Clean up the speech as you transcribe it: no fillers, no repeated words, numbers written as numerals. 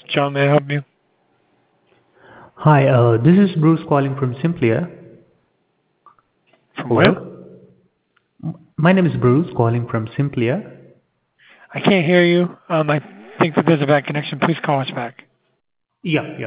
John, may I help you? Hi, this is Bruce calling from Simplia. From where? Hello? My name is Bruce calling from Simplia. I can't hear you. I think that there's a bad connection. Please call us back. Yeah.